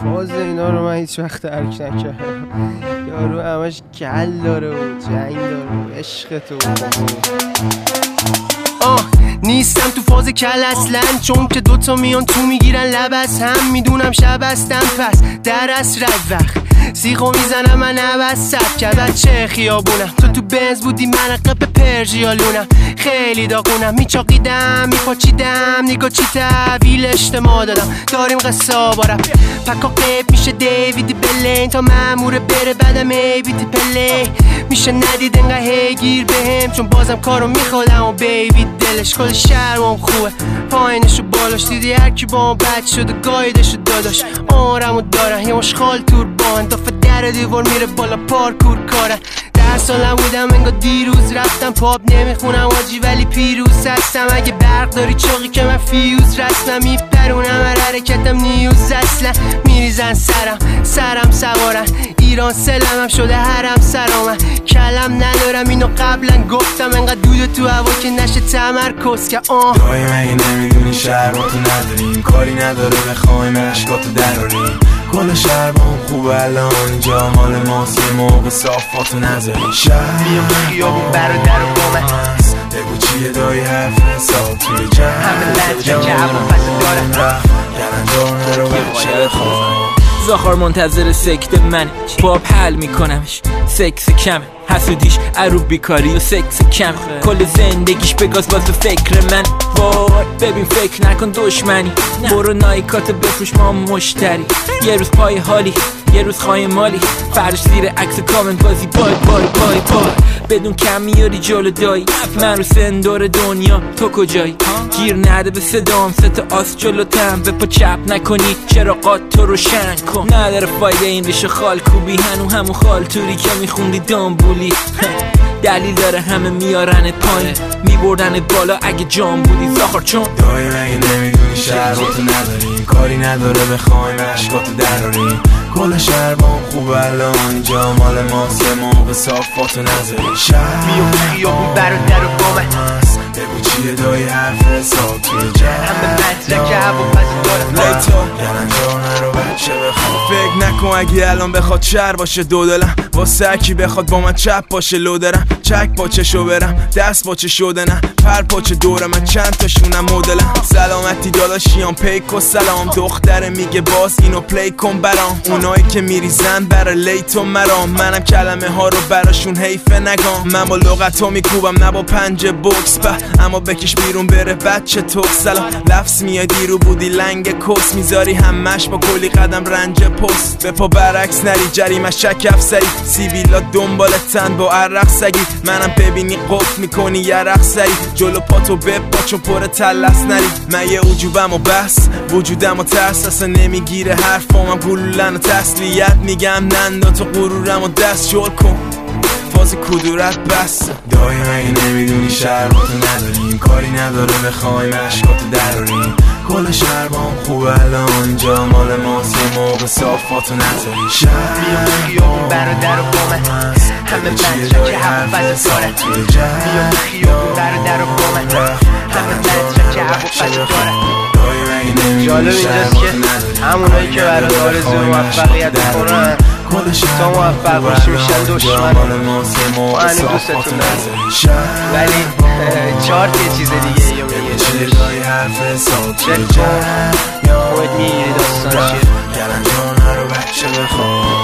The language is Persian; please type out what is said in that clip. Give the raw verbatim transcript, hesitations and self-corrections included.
فاز اینا رو من هیچ وقت درک نکردم. یارو همش گل داره و جنگ داره و عشق تو. آه نیستم تو فاز کل اصلا، چون که دوتا میان تو میگیرن لب از هم. میدونم شب هستم پس در اصر وقت سیخو میزنم من عوض سب کرد چه خیابونم. تو تو بنز بودی من قب پرژیالونم، خیلی داغونم. میچاقیدم میپاچیدم نگاه چی تحویل اجتماع دادم. داریم قصه بارم پکا قیب میشه دیویدی بلین تا ماموره بره بعدم ایبیتی پلی میشه ندید انقدر هیگیر بهم، چون بازم کارو میخوادم و بیبی دلش کل شهرم خوبه پایینشو بالاش. دیدی هرکی با هم بد شده گایدشو داداش. آرمو دارن یه مشخال تور بان دافه در دیوار میره بالا پارکور کارن. ده سالم بودم انگار دیروز رفتم پاپ نمیخونم آجی ولی پیروز هستم. اگه برق داری چاقی که من فیوز رسمم میپرونم هر حرکتم نیوز اصلا میریزن سرم سرم سوارن. ایران سلمم شده حرم سرامن کلم ندارم اینو قبلا گفتم. انقدر دود تو هوا که نشه تمرکز که آه دایی مگه نمیدونی شهر با تو نداریم کاری نداره بخوایم عشقاتو دراریم. کل شهر با هم خوبه الان اینجا مال ماست یه موقع صافاتو نذاریم. شهر بیام خیابون برادر و با من بگو چیه دایی حرف حساب توی جمع همه لنجا که هوا پس دارم گرنجانه رو بچه خواه زاخار منتظر سکت من باب حل میکنمش. سکس کمه حسودیش عروب بیکاری و سکس کم کل زندگیش بگاز باز به فکر من. وای ببین فکر نکن دشمنی برو نایکات بفروش ما مشتری. یه روز پای حالی یه روز خواهی مالی فرش زیر عکس کامنت بازی بای بای بای بای بدون کم میاری جلو دایی. من رو سندور دنیا تو کجایی؟ گیر نده به صدام ست آس جلوتم به پا چپ نکنی چراغات تو روشن کن. نداره فایده این ریشه خال کوبی هنو همون خال توری که میخوندی دامبولی. دلیل داره همه میارنت پایین میبردنت بالا اگه جام بودی زاخار چون دایی مگه نمیدونی شهر با تو نداریم کاری نداره بخوایم عشقاتو دراریم. کل شهر با هم خوبه الان اینجا مال ماست یه موقع صافاتو نذاریم. شهر بیام خیابون برادر و با من بگو چیه دایی حرف حساب توی جمع همه مدرک هوا پس دارم گرنجانه رو بچه بخواه. فکر نکن اگه الان بخواد شهر باشه دو دلم واسه کی بخواد با من چپ باشه لو دارم. چک پاچه شو برم دست پاچه شده نه پر پاچه دورم من چند تاشونم مدلم. سلامتی داداشیان پیک و سلام دختره میگه باز اینو پلی کن برام. اونایی که میریزن برا لیتو مرام منم کلمه ها رو براشون حیفه نگام. من با لغتو میکوبم نه با پنج بوکس به اما بکش بیرون بره بچه تو. سلام لفظ میای دیرو بودی لنگ کس میذاری همش با کلی قدم رنج پست. به پا برعکس نری جریمه شک افسری سیبیلا دنبالتن با عرق سگی. منم ببینی قف میکنی یرق سری جلو پاتو بپا چون پر تلس نری. من یه عجوبم و بس وجودم و ترس اصلا نمیگیره حرفامم گلولن و تسلیت میگم نندا تو غرورم و دست شل کن فاز کدورت بس. دایی مگه نمیدونی شهر با تو نداریم کاری نداره بخوایم عشقاتو دراریم. کل شهر با هم خوبه الان اینجا مال ماست یه موقع صافاتو نذاریم. شهر بیام خیابون برادر و با من همه مدرک هوا پس دارم. بیام خیابون برادر و با من همه مدرک هوا پس دارم. جالب اینجاست که همونایی که برای آرزو موفقیت میکنن تا موفق باشی میشن دشمن. ما هنو دوستتون داریم ولی چارت یه چیز دیگه یا میگه چک کن خود میگیری داستان چیه. گرنجانه رو بچه بخواه